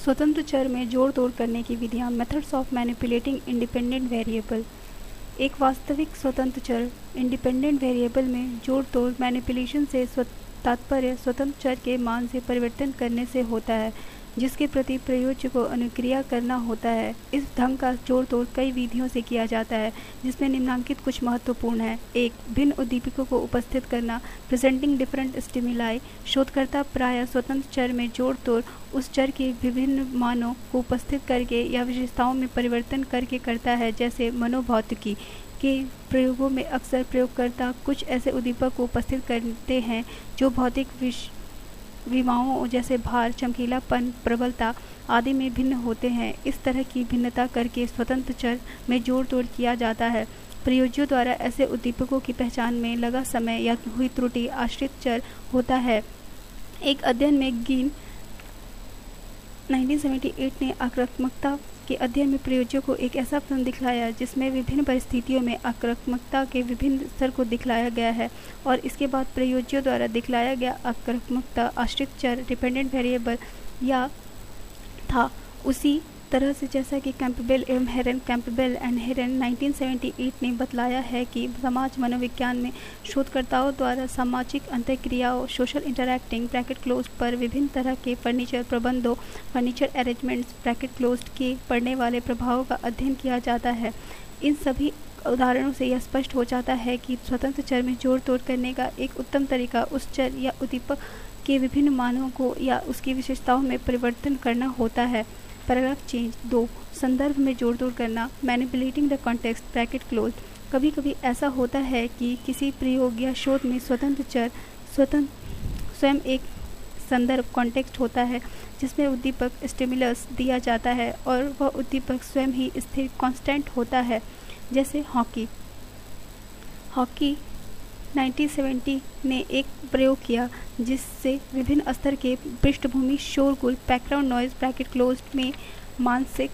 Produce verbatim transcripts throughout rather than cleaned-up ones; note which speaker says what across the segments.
Speaker 1: स्वतंत्र चर में जोड़ तोड़ करने की विधियाँ। Methods of manipulating independent variable. एक वास्तविक स्वतंत्र चर इंडिपेंडेंट वेरिएबल में जोड़ तोड़ मैनिपुलेशन से तात्पर्य स्वतंत्र चर के मान से परिवर्तन करने से होता है, जिसके प्रति प्रयोज्य को अनुक्रिया करना होता है। इस ढंग का जोड़ तोड़ कई विधियों से किया जाता है, जिसमें निम्नलिखित कुछ महत्वपूर्ण है। एक, भिन्न उद्दीपकों को उपस्थित करना, प्रेजेंटिंग डिफरेंट स्टिमुलाई। शोधकर्ता प्रायः स्वतंत्र चर में जोड़ तोड़ उस चर के विभिन्न मानों को उपस्थित करके या विशेषताओं में परिवर्तन करके करता है। जैसे मनोभौतिकी के प्रयोगों में अक्सर प्रयोगकर्ता कुछ ऐसे उद्दीपक को उपस्थित करते हैं जो भौतिक विश विमाओं जैसे भार, चमकीलापन, प्रबलता आदि में भिन्न होते हैं। इस तरह की भिन्नता करके स्वतंत्र चर में जोड़ तोड़ किया जाता है। प्रयोज्यों द्वारा ऐसे उद्दीपकों की पहचान में लगा समय या हुई त्रुटि आश्रित चर होता है। एक अध्ययन में गीन उन्नीस सौ अठहत्तर ने आक्रामकता के अध्ययन में प्रयोज्यों को एक ऐसा फिल्म दिखलाया जिसमें विभिन्न परिस्थितियों में आक्रामकता के विभिन्न स्तर को दिखलाया गया है, और इसके बाद प्रयोज्यों द्वारा दिखलाया गया आक्रामकता आश्रित चर डिपेंडेंट वेरिएबल या था। उसी तरह से जैसा कि कैम्पबेल एवं हेरन कैम्पबेल एंड हेरन उन्नीस सौ अठहत्तर ने बतलाया है कि समाज मनोविज्ञान में शोधकर्ताओं द्वारा सामाजिक अंतःक्रियाओं सोशल इंटरैक्टिंग ब्रैकेट क्लोज पर विभिन्न तरह के फर्नीचर प्रबंधों फर्नीचर अरेंजमेंट्स ब्रैकेट क्लोज के पड़ने वाले प्रभावों का अध्ययन किया जाता है। इन सभी उदाहरणों से यह स्पष्ट हो जाता है कि स्वतंत्र चर में जोड़ तोड़ करने का एक उत्तम तरीका उस चर या उद्दीपक के विभिन्न मानों को या उसकी विशेषताओं में परिवर्तन करना होता है। Paragraph change. दो, संदर्भ में जोड़ तोड़ करना, manipulating the context bracket close. कभी कभी ऐसा होता है कि किसी प्रयोग या शोध में स्वतंत्र चर स्वतंत्र स्वयं एक संदर्भ कॉन्टेक्स्ट होता है जिसमें उद्दीपक स्टिमुलस दिया जाता है और वह उद्दीपक स्वयं ही स्थिर कांस्टेंट होता है। जैसे हॉकी। हॉकी उन्नीस सौ सत्तर ने एक प्रयोग किया जिससे विभिन्न स्तर के पृष्ठभूमि शोरगुल बैकग्राउंड नॉइज ब्रैकेट क्लोज में मानसिक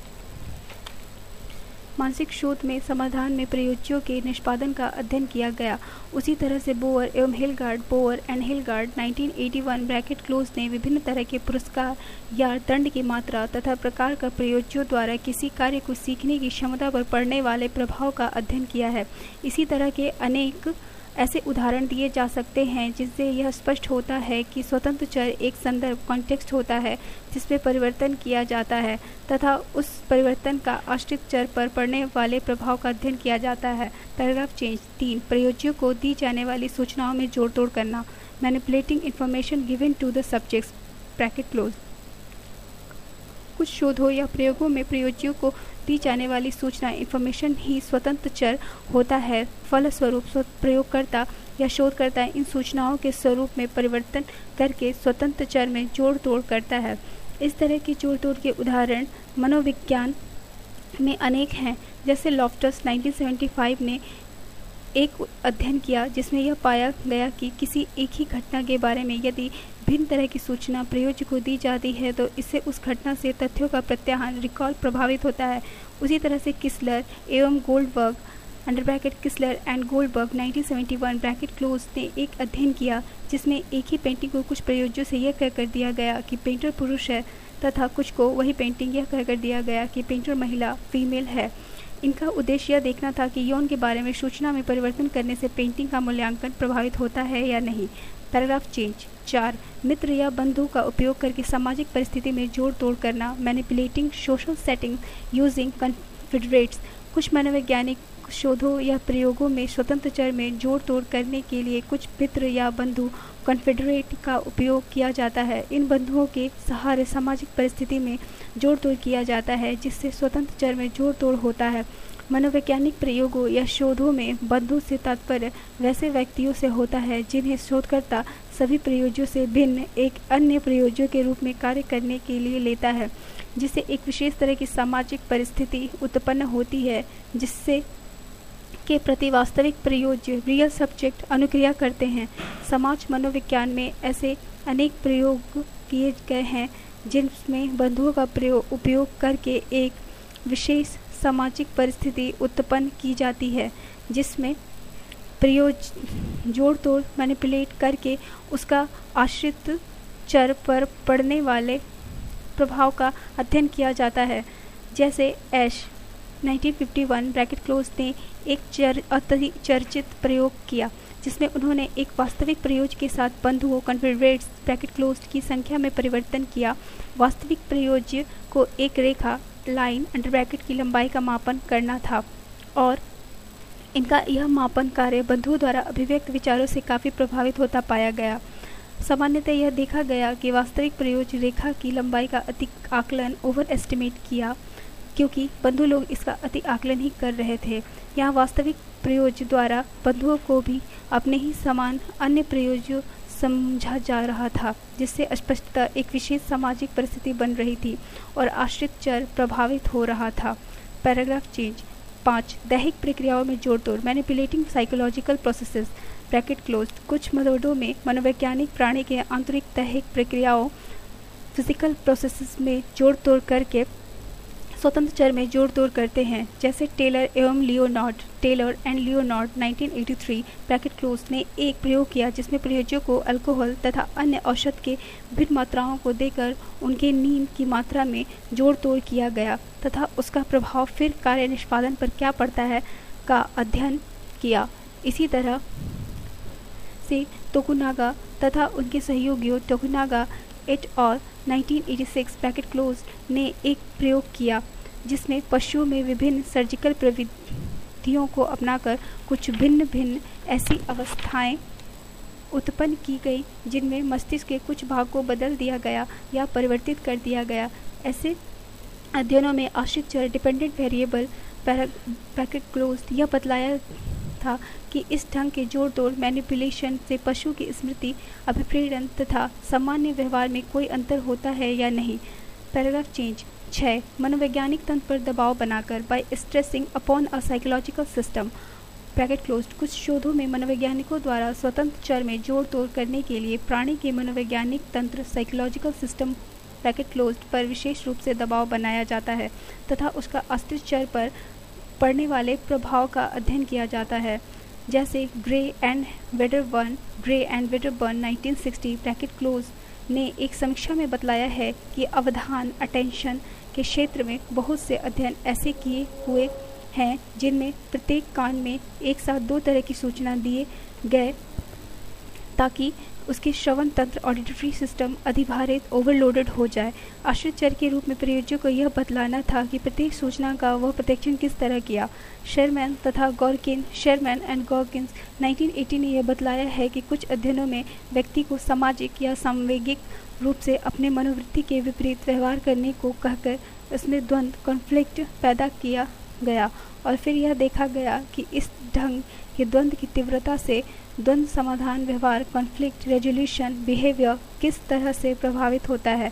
Speaker 1: मानसिक शोध में समाधान में प्रयोज्यों के निष्पादन का अध्ययन किया गया। उसी तरह से बोअर एवं हिलगार्ड बोअर एंड हिलगार्ड उन्नीस सौ इक्यासी ब्रैकेट क्लोज ने विभिन्न तरह के पुरस्कार या दंड की मात्रा तथा प्रकार का प्रयोज्यों द्वारा किसी कार्य को सीखने की क्षमता पर पड़ने वाले प्रभाव का अध्ययन किया है। इसी तरह के अनेक ऐसे उदाहरण दिए जा सकते हैं जिससे यह स्पष्ट होता है कि स्वतंत्र चर एक संदर्भ कॉन्टेक्स्ट होता है जिसमें परिवर्तन किया जाता है तथा उस परिवर्तन का आश्रित चर पर पड़ने वाले प्रभाव का अध्ययन किया जाता है। Paragraph change. तीन, प्रयोज्यों को दी जाने वाली सूचनाओं में जोड़ तोड़ करना, manipulating information given to the subjects bracket close. कुछ शोधों या प्रयोगों में प्रयोज्यों को दी जाने वाली सूचना इंफॉर्मेशन ही स्वतंत्र चर होता है। फलस्वरूप प्रयोगकर्ता या शोधकर्ता इन सूचनाओं के स्वरूप में परिवर्तन करके स्वतंत्र चर में जोड़ तोड़ करता है। इस तरह की जोड़ तोड़ के उदाहरण मनोविज्ञान में अनेक हैं। जैसे लॉफ्टस उन्नीस सौ पचहत्तर ने एक अध्ययन किया जिसमें यह पाया गया कि किसी एक ही घटना के बारे में यदि भिन्न तरह की सूचना प्रयोज्य को दी जाती है तो इससे उस घटना से तथ्यों का प्रत्याहन रिकॉल प्रभावित होता है। उसी तरह से किसलर एवं Goldberg under bracket Kiesler and Goldberg उन्नीस सौ इकहत्तर ब्रैकेट क्लोज ने एक अध्ययन किया जिसमें एक ही पेंटिंग को कुछ प्रयोज्यों से यह कहकर दिया गया कि पेंटर पुरुष है तथा कुछ को वही पेंटिंग यह कहकर दिया गया कि पेंटर महिला फीमेल है। इनका उद्देश्य यह देखना था कि यौन के बारे में सूचना में परिवर्तन करने से पेंटिंग का मूल्यांकन प्रभावित होता है या नहीं। Paragraph change. चार, मित्र या बंधु का उपयोग करके सामाजिक परिस्थिति में जोड़ तोड़ करना, manipulating social setting using confederates. कुछ मनोवैज्ञानिक शोधों या प्रयोगों में स्वतंत्र चर में जोड़ तोड़ करने के लिए कुछ मित्र या बंधु कॉन्फेडरेट का उपयोग किया जाता है। इन बंधुओं के सहारे सामाजिक परिस्थिति में जोड़ तोड़ किया जाता है जिससे स्वतंत्र चर में जोड़ तोड़ होता है। मनोवैज्ञानिक प्रयोगों या शोधों में बंधु से तात्पर्य वैसे व्यक्तियों से होता है जिन्हें शोधकर्ता सभी प्रयोज्यों से भिन्न एक अन्य प्रयोज्यों के रूप में कार्य करने के लिए लेता है, जिससे एक विशेष तरह की सामाजिक परिस्थिति उत्पन्न होती है जिससे के प्रति वास्तविक प्रयोज्य रियल सब्जेक्ट अनुक्रिया करते हैं। समाज मनोविज्ञान में ऐसे अनेक प्रयोग किए गए हैं जिनमें बंधुओं का प्रयोग उपयोग करके एक विशेष सामाजिक परिस्थिति उत्पन्न की जाती है जिसमें प्रयोज जोड़ तोड़ मैनिपुलेट करके उसका आश्रित चर पर पड़ने वाले प्रभाव का अध्ययन किया जाता है। जैसे Asch nineteen fifty one bracket close ने एक चर, अति चर्चित प्रयोग किया जिसमें उन्होंने एक वास्तविक प्रयोज के साथ बंधुओं कन्फेडरेट्स ब्रैकेट क्लोज की संख्या में परिवर्तन किया। वास्तविक प्रयोज्य को एक रेखा लाइन अंडर ब्रैकेट की लंबाई का मापन करना था और इनका यह मापन कार्य बंधुओं द्वारा अभिव्यक्त विचारों से काफ़ी प्रभावित होता पाया गया। सामान्यतः यह देखा गया कि वास्तविक प्रयोज्य रेखा की लंबाई का अति आकलन ओवर एस्टिमेट किया क्योंकि बंधु लोग इसका अति आकलन ही कर रहे थे। यहाँ वास्तविक प्रयोज्य द्वारा बंधुओं को भी अपने ही समान अन्य प्रयोज्यों समझा जा रहा था, जिससे स्पष्टतः एक विशेष सामाजिक परिस्थिति बन रही थी और आश्रित चर प्रभावित हो रहा था। पैराग्राफ चेंज पाँच दैहिक प्रक्रियाओं में जोड़ तोड़ manipulating psychological processes bracket close. कुछ मदों में मनोवैज्ञानिक प्राणी के आंतरिक दैहिक प्रक्रियाओं फिजिकल प्रोसेसेस में जोड़ तोड़ करके स्वतंत्र चर में जोड़ तोड़ करते हैं। जैसे टेलर एवं Leonard Taylor and Leonard nineteen eighty three bracket close ने एक प्रयोग किया जिसमें प्रयोज्यों को अल्कोहल तथा अन्य औषध के विभिन्न मात्राओं को देकर उनके नींद की मात्रा में जोड़ तोड़ किया गया तथा उसका प्रभाव फिर कार्य निष्पादन पर क्या पड़ता है का अध्ययन किया। इसी तरह से तोकुनागा तथा उनके सहयोगियों Tokunaga et al nineteen eighty six bracket close ने एक प्रयोग किया जिसमें पशुओं में विभिन्न सर्जिकल प्रविधियों को अपनाकर कुछ भिन्न भिन्न ऐसी अवस्थाएं उत्पन्न की गई जिनमें मस्तिष्क के कुछ भाग को बदल दिया गया या परिवर्तित कर दिया गया। ऐसे अध्ययनों में आश्रित चर डिपेंडेंट वेरिएबल ब्रैकेट क्लोज यह बतलाया था कि इस ढंग के जोड़ तोड़ मैनिपुलेशन से पशु की स्मृति अभिप्रेरण तथा सामान्य व्यवहार में कोई अंतर होता है या नहीं। पैराग्राफ चेंज छः मनोवैज्ञानिक तंत्र पर दबाव बनाकर by stressing upon a psychological system bracket close. कुछ शोधों में मनोवैज्ञानिकों द्वारा स्वतंत्र चर में जोड़ तोड़ करने के लिए प्राणी के मनोवैज्ञानिक तंत्र साइकोलॉजिकल सिस्टम ब्रैकेट क्लोज पर विशेष रूप से दबाव बनाया जाता है तथा उसका अस्तित्व चर पर पड़ने वाले प्रभाव का अध्ययन किया जाता है। जैसे Gray and Wedderburn Gray and Wedderburn nineteen sixty bracket close ने एक समीक्षा में बतलाया है कि अवधान अटेंशन के क्षेत्र में बहुत से अध्ययन ऐसे किए हुए हैं जिनमें प्रत्येक कान में एक साथ दो तरह की सूचना दिए गए ताकि उसके श्रवण तंत्र ऑडिटरी सिस्टम अधिभारित ओवरलोडेड हो जाए। आश्रित चर के रूप में प्रयोज्यों को यह बतलाना था कि प्रत्येक सूचना का वह प्रत्यक्षण किस तरह किया। शेरमैन तथा Gorkin Sherman and Gorkins nineteen eighty ने यह बतलाया है कि कुछ अध्ययनों में व्यक्ति को सामाजिक या सांवेगिक रूप से अपने मनोवृत्ति के विपरीत व्यवहार करने को कहकर इसमें द्वंद्व कॉन्फ्लिक्ट पैदा किया गया और फिर यह देखा गया कि इस ढंग के द्वंद्व की तीव्रता से द्वंद्व समाधान व्यवहार कॉन्फ्लिक्ट रेजोल्यूशन बिहेवियर किस तरह से प्रभावित होता है।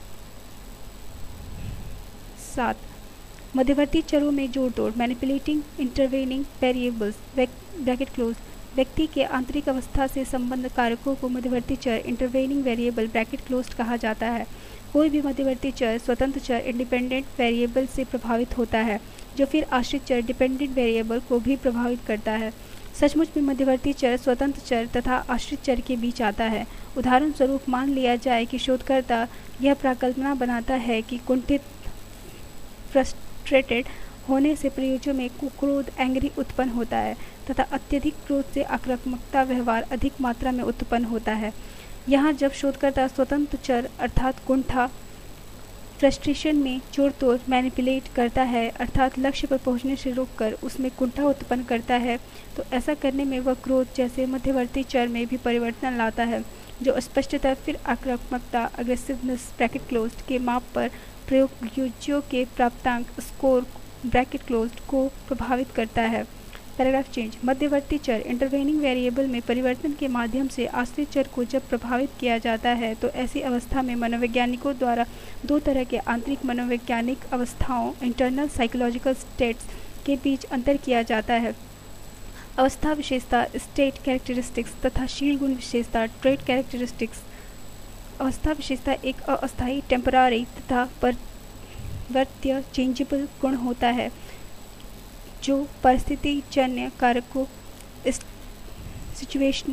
Speaker 1: सात मध्यवर्ती चरों में जोड़ तोड़ manipulating intervening variables bracket close. व्यक्ति के आंतरिक अवस्था से संबंध कारकों को मध्यवर्ती चर इंटरवेनिंग वेरिएबल ब्रैकेट क्लोज कहा जाता है। कोई भी मध्यवर्ती चर स्वतंत्र चर इंडिपेंडेंट वेरिएबल से प्रभावित होता है जो फिर आश्रित चर डिपेंडेंट वेरिएबल को भी प्रभावित करता है। सचमुच में मध्यवर्ती चर स्वतंत्र चर तथा आश्रित चर के बीच आता है। उदाहरण स्वरूप मान लिया जाए कि शोधकर्ता यह प्राकल्पना बनाता है कि कुंठित फ्रस्ट्रेटेड होने से प्रयोज्यों में क्रोध एंग्री उत्पन्न होता है तथा अत्यधिक क्रोध से आक्रामकता व्यवहार अधिक मात्रा में उत्पन्न होता है। यहाँ जब शोधकर्ता स्वतंत्र चर अर्थात कुंठा फ्रस्ट्रेशन में जोड़ तोड़ मैनिपुलेट करता है अर्थात लक्ष्य पर पहुँचने से रोककर उसमें कुंठा उत्पन्न करता है तो ऐसा करने में वह क्रोध जैसे मध्यवर्ती चर में भी परिवर्तन लाता है जो स्पष्टतः फिर आक्रामकता अग्रेसिवनेस ब्रैकेट क्लोज्ड के माप पर प्रयोज्यों के प्राप्तांक स्कोर ब्रैकेट क्लोज्ड को प्रभावित करता है। पैराग्राफ चेंज मध्यवर्ती चर इंटरवेनिंग वेरिएबल में परिवर्तन के माध्यम से आश्रित चर को जब प्रभावित किया जाता है तो ऐसी अवस्था में मनोवैज्ञानिकों द्वारा दो तरह के आंतरिक मनोवैज्ञानिक अवस्थाओं इंटरनल साइकोलॉजिकल स्टेट्स के बीच अंतर किया जाता है। अवस्था विशेषता स्टेट कैरेक्टरिस्टिक्स तथा शील गुण विशेषता ट्रेट कैरेक्टरिस्टिक्स। अवस्था विशेषता एक अस्थायी टेम्पररी तथा परिवर्त्य चेंजेबल गुण होता है जो परिस्थिति जन्य कारकों सिचुएशनल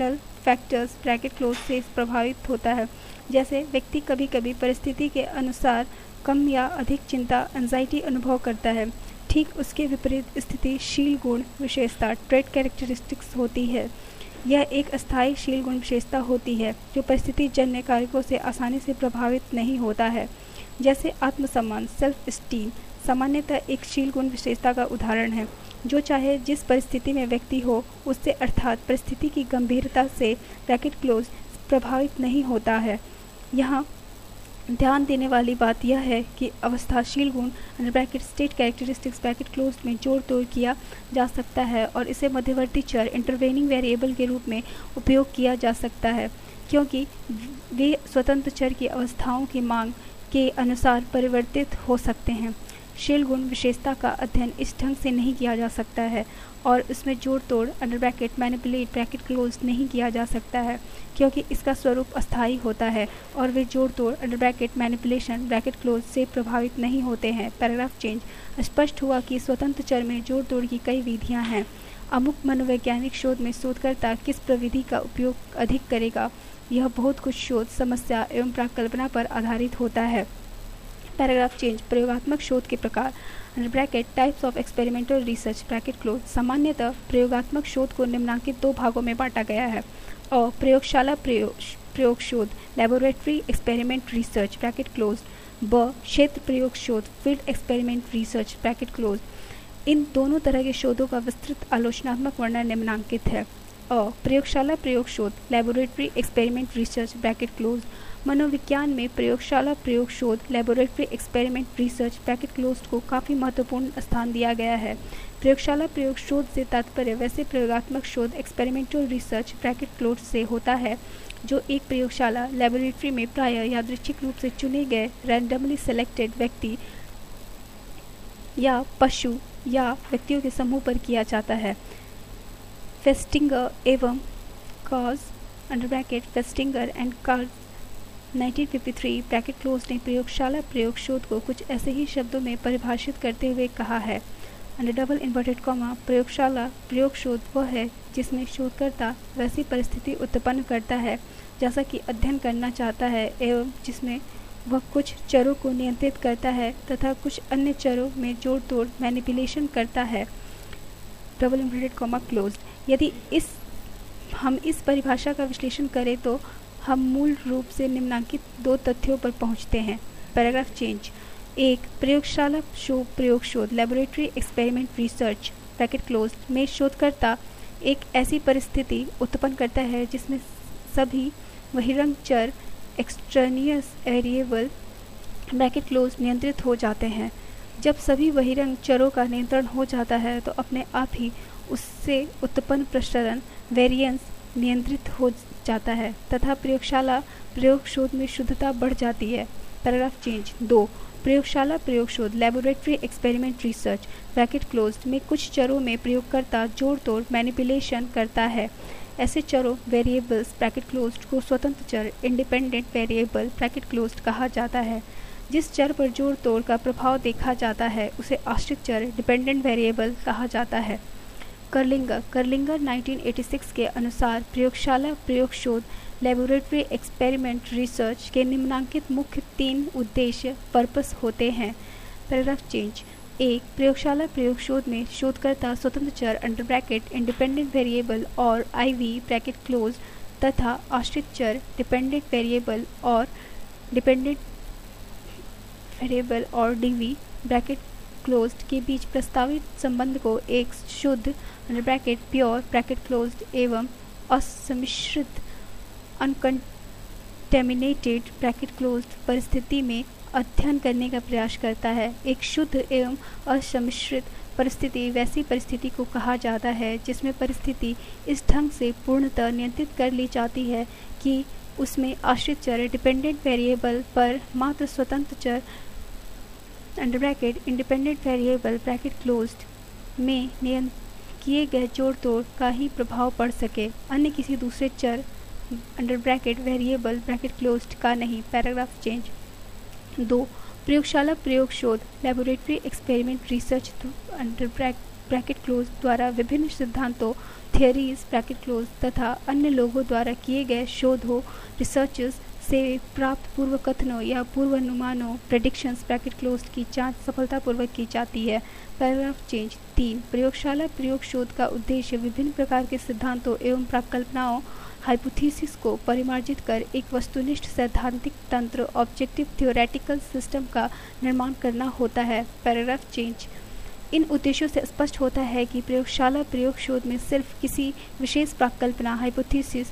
Speaker 1: फैक्टर्स ब्रैकेट क्लोज से प्रभावित होता है। जैसे व्यक्ति कभी कभी परिस्थिति के अनुसार कम या अधिक चिंता एंजाइटी अनुभव करता है, ठीक उसके विपरीत स्थिति शील गुण विशेषता ट्रेड कैरेक्टरिस्टिक्स होती है। यह एक अस्थायी शील गुण विशेषता होती है जो परिस्थिति जन्य कारकों से आसानी से प्रभावित नहीं होता है। जैसे आत्मसम्मान सेल्फ स्टीम सामान्यतः एक शील गुण विशेषता का उदाहरण है जो चाहे जिस परिस्थिति में व्यक्ति हो उससे अर्थात परिस्थिति की गंभीरता से ब्रैकेट क्लोज प्रभावित नहीं होता है। यहाँ ध्यान देने वाली बात यह है कि अवस्थाशील गुण under bracket state characteristics bracket close में जोड़ तोड़ किया जा सकता है और इसे मध्यवर्ती चर इंटरवेनिंग वेरिएबल के रूप में उपयोग किया जा सकता है क्योंकि वे स्वतंत्र चर की अवस्थाओं की मांग के अनुसार परिवर्तित हो सकते हैं। शील गुण विशेषता का अध्ययन इस ढंग से नहीं किया जा सकता है और इसमें जोड़ तोड़ under bracket manipulate bracket close नहीं किया जा सकता है क्योंकि इसका स्वरूप अस्थायी होता है और वे जोड़ तोड़ under bracket manipulation bracket close से प्रभावित नहीं होते हैं। Paragraph change. स्पष्ट हुआ कि स्वतंत्र चर में जोड़ तोड़ की कई विधियां हैं। अमुक मनोवैज्ञानिक शोध में शोधकर्ता किस प्रविधि का उपयोग अधिक करेगा, यह बहुत कुछ शोध समस्या एवं प्राकल्पना पर आधारित होता है। Paragraph change. प्रयोगात्मक शोध के प्रकार under bracket types of experimental research bracket close. सामान्यतः प्रयोगात्मक शोध को निम्नलिखित दो भागों में बांटा गया है। और प्रयोगशाला प्रयोग प्रयोग शोध laboratory experiment research bracket close. ब क्षेत्र प्रयोग शोध field experiment research bracket close. इन दोनों तरह के शोधों का विस्तृत आलोचनात्मक वर्णन निम्नांकित है। अ प्रयोगशाला प्रयोग शोध laboratory experiment research bracket close. मनोविज्ञान में प्रयोगशाला प्रयोग शोध laboratory experiment research bracket close को काफ़ी महत्वपूर्ण स्थान दिया गया है। प्रयोगशाला प्रयोग शोध से तात्पर्य वैसे प्रयोगात्मक शोध एक्सपेरिमेंटल रिसर्च ब्रैकेट क्लोज से होता है जो एक प्रयोगशाला लेबोरेटरी में प्रायः यादृच्छिक रूप से चुने गए रैंडमली सेलेक्टेड व्यक्ति या पशु या व्यक्तियों के समूह पर किया जाता है। फेस्टिंगर एवं Katz under bracket Festinger and Katz nineteen fifty three bracket close ने प्रयोगशाला प्रयोग शोध को कुछ ऐसे ही शब्दों में परिभाषित करते हुए कहा है। अंडर डबल इन्वर्टेड कॉमा प्रयोगशाला प्रयोग शोध वह है जिसमें शोधकर्ता वैसी परिस्थिति उत्पन्न करता है जैसा कि अध्ययन करना चाहता है एवं जिसमें वह कुछ चरों को नियंत्रित करता है तथा कुछ अन्य चरों में जोड़ तोड़ मैनिपुलेशन करता है। Double inverted comma close. यदि इस हम इस परिभाषा का विश्लेषण करें तो हम मूल रूप से निम्नलिखित दो तथ्यों पर पहुंचते हैं। Paragraph change. एक प्रयोगशाला शो प्रयोग शोध laboratory experiment research bracket close में शोधकर्ता एक ऐसी परिस्थिति उत्पन्न करता है जिसमें सभी बहिरंग चर एक्सटर्नियस वेरिएबल ब्रैकेट क्लोज नियंत्रित हो जाते हैं। जब सभी बहिरंग चरों का नियंत्रण हो जाता है तो अपने आप ही उससे उत्पन्न प्रसरण वेरिएंस नियंत्रित हो जाता है तथा प्रयोगशाला प्रयोग शोध में शुद्धता बढ़ जाती है। Paragraph change. दो प्रयोगशाला प्रयोग शोध laboratory experiment research bracket closed में कुछ चरों में प्रयोगकर्ता जोड़ तोड़ मैनिपुलेशन करता है। ऐसे चरों वेरिएबल्स ब्रैकेट क्लोज्ड को स्वतंत्र चर इंडिपेंडेंट वेरिएबल ब्रैकेट क्लोज्ड कहा जाता है। जिस चर पर जोड़ तोड़ का प्रभाव देखा जाता है उसे आश्रित चर डिपेंडेंट वेरिएबल कहा जाता है। Kerlinger Kerlinger nineteen eighty six के अनुसार प्रयोगशाला प्रयोग शोध लेबोरेटरी एक्सपेरिमेंट रिसर्च के निम्नांकित मुख्य तीन उद्देश्य पर्पस होते हैं। Paragraph change. एक प्रयोगशाला प्रयोग शोध में शोधकर्ता स्वतंत्र चर under bracket independent variable or IV bracket close तथा आश्रित चर dependent variable or dependent variable or DV bracket closed के बीच प्रस्तावित संबंध को एक शुद्ध under bracket pure bracket closed एवं असम्मिश्रित अनकंटेमिनेटेड ब्रैकेट क्लोज्ड परिस्थिति में अध्ययन करने का प्रयास करता है। एक शुद्ध एवं असम्मिश्रित परिस्थिति वैसी परिस्थिति को कहा जाता है जिसमें परिस्थिति इस ढंग से पूर्णतः नियंत्रित कर ली जाती है कि उसमें आश्रित चर डिपेंडेंट वेरिएबल पर मात्र स्वतंत्र चर under bracket independent variable bracket closed में नियंत्रित किए गए जोड़ तोड़ का ही प्रभाव पड़ सके, अन्य किसी दूसरे चर under bracket variable bracket closed का नहीं। Paragraph change. दो प्रयोगशाला प्रयोग शोध laboratory experiment research under bracket close द्वारा विभिन्न सिद्धांतों, थियरीज ब्रैकेट क्लोज तथा अन्य लोगों द्वारा किए गए शोधों, रिसर्चेस से प्राप्त पूर्व कथनों या पूर्वानुमानों, प्रेडिक्शंस ब्रैकेट क्लोज की जांच सफलतापूर्वक की जाती है। पैराग्राफ चेंज तीन। प्रयोगशाला प्रयोग शोध का उद्देश्य विभिन्न प्रकार के सिद्धांतों एवं प्राकल्पनाओं, हाइपोथेसिस को परिमार्जित कर एक वस्तुनिष्ठ सैद्धांतिक तंत्र, ऑब्जेक्टिव थ्योरेटिकल सिस्टम का निर्माण करना होता है। Paragraph change. इन उद्देश्यों से स्पष्ट होता है कि प्रयोगशाला प्रयोग शोध में सिर्फ किसी विशेष प्राकल्पना, हाइपोथेसिस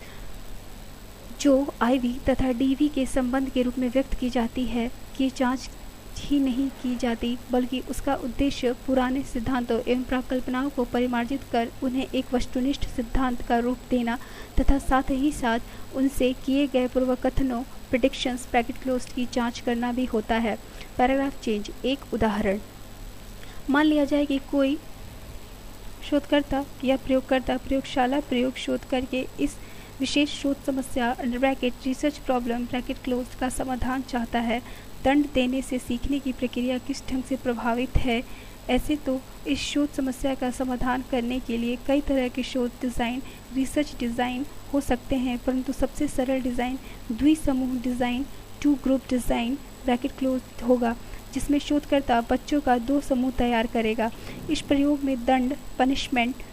Speaker 1: जो आईवी तथा डीवी के संबंध के रूप में व्यक्त की जाती है की जांच ही नहीं की जाती, बल्कि उसका उद्देश्य पुराने सिद्धांतों एवं प्राकल्पनाओं को परिमार्जित कर उन्हें एक वस्तुनिष्ठ सिद्धांत का रूप देना तथा साथ ही साथ उनसे किए गए पूर्वकथनों, प्रेडिक्शंस ब्रैकेट क्लोज की जांच करना भी होता है। Paragraph change. एक उदाहरण। मान लिया जाए कि कोई शोधकर्ता या प्रयोगकर्ता प्रयोगशाला प्रयोग शोध करके इस विशेष शोध समस्या under bracket research problem bracket close का समाधान चाहता है। दंड देने से सीखने की प्रक्रिया किस ढंग से प्रभावित है? ऐसे तो इस शोध समस्या का समाधान करने के लिए कई तरह के शोध डिज़ाइन, रिसर्च डिज़ाइन हो सकते हैं, परंतु सबसे सरल डिज़ाइन द्विसमूह design, two group design bracket close होगा, जिसमें शोधकर्ता बच्चों का दो समूह तैयार करेगा। इस प्रयोग में दंड, पनिशमेंट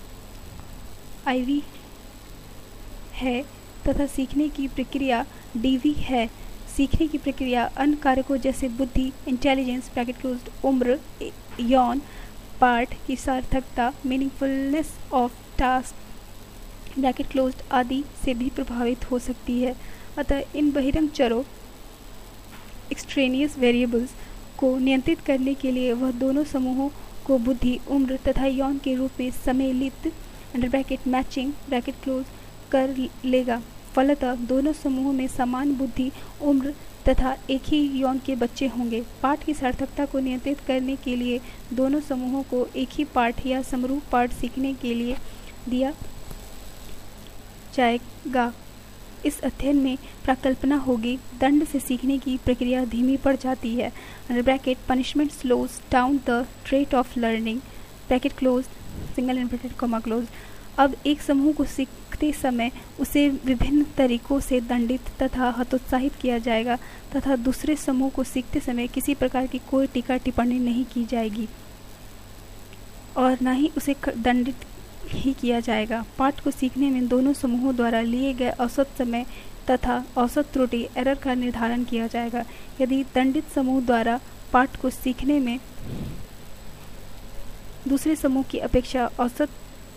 Speaker 1: आईवी है तथा सीखने की प्रक्रिया डीवी है। सीखने की प्रक्रिया अन्य कारकों जैसे बुद्धि, इंटेलिजेंस ब्रैकेट क्लोज्ड, उम्र, यौन, पाठ की सार्थकता, meaningfulness of task bracket closed आदि से भी प्रभावित हो सकती है। अतः इन बहिरंग चरों एक्सट्रेनियस वेरिएबल्स को नियंत्रित करने के लिए वह दोनों समूहों को बुद्धि, उम्र तथा यौन के रूप में सम्मिलित under bracket matching bracket close कर लेगा। फलतः दोनों समूहों में समान बुद्धि, उम्र तथा एक ही यौन के बच्चे होंगे। पाठ की सार्थकता को नियंत्रित करने के लिए दोनों समूहों को एक ही पाठ या समरूप पाठ सीखने के लिए दिया जाएगा। इस अध्ययन में प्राकल्पना होगी, दंड से सीखने की प्रक्रिया धीमी पड़ जाती है। Under bracket punishment slows down the rate of learning bracket close single inverted comma close. अब एक समूह को सीखते समय उसे विभिन्न तरीकों से दंडित तथा हतोत्साहित किया जाएगा तथा दूसरे समूह को सीखते समय किसी प्रकार की कोई टीका टिप्पणी नहीं की जाएगी और न ही उसे दंडित ही किया जाएगा। पाठ को सीखने में दोनों समूहों द्वारा लिए गए औसत समय तथा औसत त्रुटि एरर का निर्धारण किया जाएगा। यदि दंडित समूह द्वारा पाठ को सीखने में दूसरे समूह की अपेक्षा औसत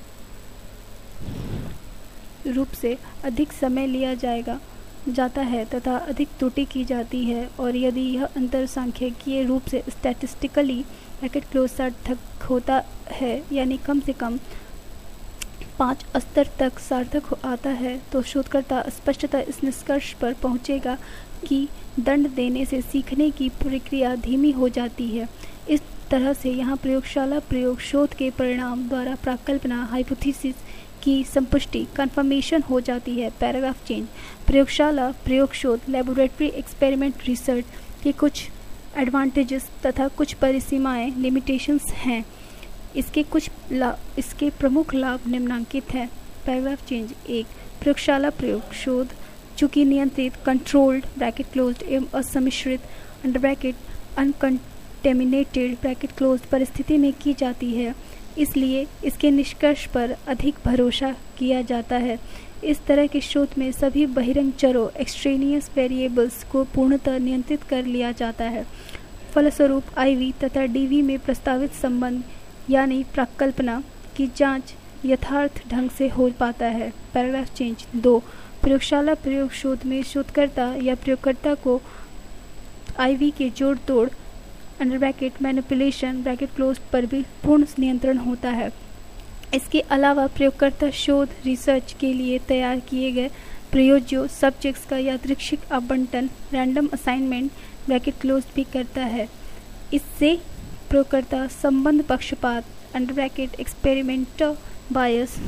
Speaker 1: रूप से अधिक समय लिया जाएगा जाता है तथा अधिक त्रुटि की जाती है और यदि यह अंतर सांख्यिकीय रूप से स्टैटिस्टिकली ब्रैकेट क्लोज सार्थक होता है, यानी कम से कम पाँच स्तर तक सार्थक आता है, तो शोधकर्ता स्पष्टतः इस निष्कर्ष पर पहुंचेगा कि दंड देने से सीखने की प्रक्रिया धीमी हो जाती है। इस तरह से यहाँ प्रयोगशाला प्रयोग शोध के परिणाम द्वारा प्राकल्पना, हाइपोथेसिस की संपुष्टि, कन्फर्मेशन हो जाती है। Paragraph change. प्रयोगशाला प्रयोग शोध लेबोरेटरी एक्सपेरिमेंट रिसर्च के कुछ एडवांटेजेस तथा कुछ परिसीमाएं, लिमिटेशंस हैं। इसके कुछ लाभ इसके प्रमुख लाभ निम्नांकित हैं। Paragraph change. एक, प्रयोगशाला प्रयोग शोध चूँकि नियंत्रित, कंट्रोल्ड ब्रैकेट क्लोज्ड एवं असम्मिश्रित under bracket uncontaminated bracket closed परिस्थिति में की जाती है, इसलिए इसके निष्कर्ष पर अधिक भरोसा किया जाता है। इस तरह के शोध में सभी बहिरंग चरों एक्सट्रेनियस वेरिएबल्स को पूर्णतः नियंत्रित कर लिया जाता है। फलस्वरूप आईवी तथा डीवी में प्रस्तावित संबंध यानी प्राकल्पना की जांच यथार्थ ढंग से हो पाता है। Paragraph change. दो, प्रयोगशाला प्रयोग शोध में शोधकर्ता या प्रयोगकर्ता को आईवी के जोड़ तोड़ under bracket manipulation bracket close पर भी पूर्ण नियंत्रण होता है। इसके अलावा प्रयोगकर्ता शोध रिसर्च के लिए तैयार किए गए प्रयोज्यों सब्जेक्ट्स का यादृच्छिक आवंटन रैंडम असाइनमेंट ब्रैकेट क्लोज भी करता है। इससे प्रयोगकर्ता संबंध पक्षपात under bracket experimental bias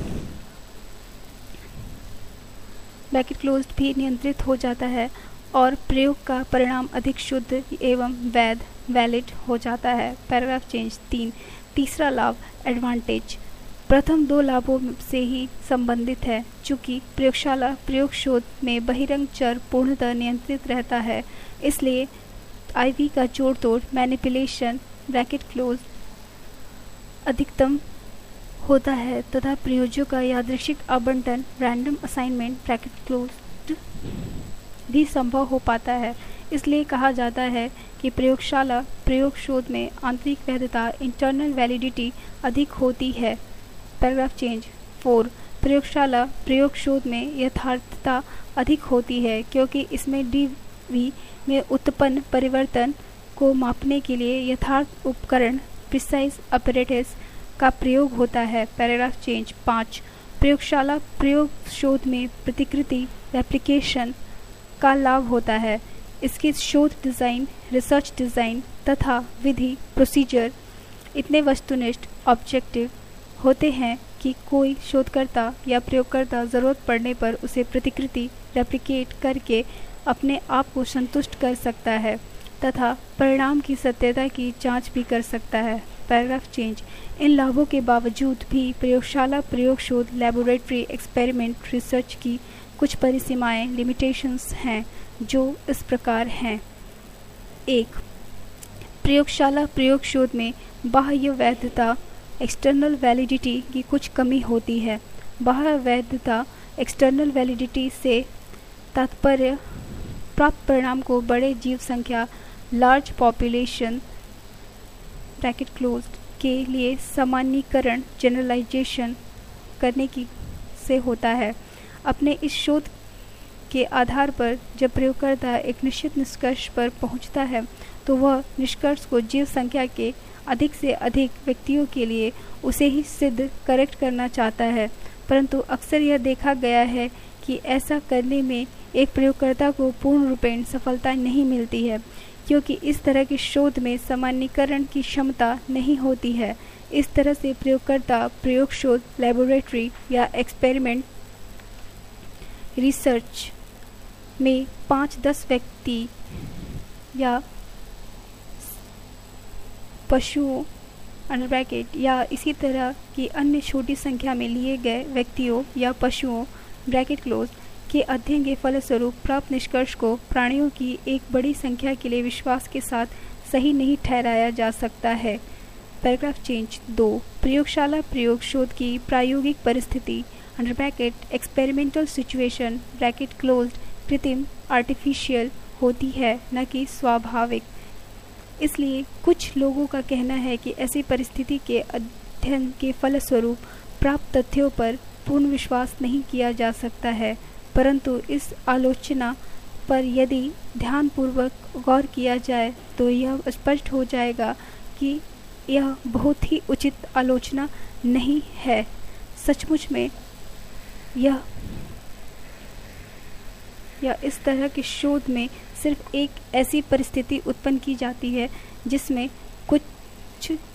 Speaker 1: bracket close भी नियंत्रित हो जाता है और प्रयोग का परिणाम अधिक शुद्ध एवं वैध वैलिड हो जाता है। Paragraph change. तीन, तीसरा लाभ एडवांटेज प्रथम दो लाभों से ही संबंधित है। चूँकि प्रयोगशाला प्रयोग शोध में बहिरंग चर पूर्णतः नियंत्रित रहता है, इसलिए आईवी का जोड़ तोड़ मैनिपुलेशन ब्रैकेट क्लोज अधिकतम होता है तथा प्रयोज्यों का यादृच्छिक आवंटन रैंडम असाइनमेंट ब्रैकेट क्लोज भी संभव हो पाता है। इसलिए कहा जाता है कि प्रयोगशाला प्रयोग शोध में आंतरिक वैधता इंटरनल वैलिडिटी अधिक होती है। पैराग्राफ चेंज फोर प्रयोगशाला प्रयोग शोध में यथार्थता अधिक होती है क्योंकि इसमें डीवी में उत्पन्न परिवर्तन को मापने के लिए यथार्थ उपकरण प्रिसाइज अपैरेटस का प्रयोग होता है। पैराग्राफ चेंज पाँच प्रयोगशाला प्रयोग शोध में प्रतिकृति रेप्लिकेशन का लाभ होता है। इसके शोध डिज़ाइन रिसर्च डिज़ाइन तथा विधि प्रोसीजर इतने वस्तुनिष्ठ ऑब्जेक्टिव होते हैं कि कोई शोधकर्ता या प्रयोगकर्ता ज़रूरत पड़ने पर उसे प्रतिकृति रेप्लिकेट करके अपने आप को संतुष्ट कर सकता है तथा परिणाम की सत्यता की जांच भी कर सकता है। पैराग्राफ चेंज इन लाभों के बावजूद भी प्रयोगशाला प्रयोग शोध लैबोरेटरी एक्सपेरिमेंट रिसर्च की कुछ परिसीमाएं लिमिटेशंस हैं जो इस प्रकार हैं। एक प्रयोगशाला प्रयोग शोध में बाह्य वैधता एक्सटर्नल वैलिडिटी की कुछ कमी होती है। बाह्य वैधता एक्सटर्नल वैलिडिटी से तात्पर्य प्राप्त परिणाम को बड़े जीव संख्या लार्ज पॉपुलेशन ब्रैकेट क्लोज्ड के लिए सामान्यीकरण जनरलाइजेशन करने की से होता है। अपने इस शोध के आधार पर जब प्रयोगकर्ता एक निश्चित निष्कर्ष पर पहुंचता है तो वह निष्कर्ष को जीव संख्या के अधिक से अधिक व्यक्तियों के लिए उसे ही सिद्ध करेक्ट करना चाहता है, परंतु अक्सर यह देखा गया है कि ऐसा करने में एक प्रयोगकर्ता को पूर्ण रूपेण सफलता नहीं मिलती है क्योंकि इस तरह के शोध में सामान्यीकरण की क्षमता नहीं होती है। इस तरह से प्रयोगकर्ता प्रयोग शोध लैबोरेटरी या एक्सपेरिमेंट रिसर्च में पाँच दस व्यक्ति या पशुओं अंडर ब्रैकेट या इसी तरह की अन्य छोटी संख्या में लिए गए व्यक्तियों या पशुओं ब्रैकेट क्लोज के अध्ययन के फलस्वरूप प्राप्त निष्कर्ष को प्राणियों की एक बड़ी संख्या के लिए विश्वास के साथ सही नहीं ठहराया जा सकता है। पैराग्राफ चेंज दो प्रयोगशाला प्रयोग शोध की प्रायोगिक परिस्थिति under bracket experimental situation bracket closed कृत्रिम आर्टिफिशियल होती है, न कि स्वाभाविक। इसलिए कुछ लोगों का कहना है कि ऐसी परिस्थिति के अध्ययन के फलस्वरूप प्राप्त तथ्यों पर पूर्ण विश्वास नहीं किया जा सकता है, परंतु इस आलोचना पर यदि ध्यानपूर्वक गौर किया जाए तो यह स्पष्ट हो जाएगा कि यह बहुत ही उचित आलोचना नहीं है। सचमुच में यह या इस तरह के शोध में सिर्फ एक ऐसी परिस्थिति उत्पन्न की जाती है जिसमें कुछ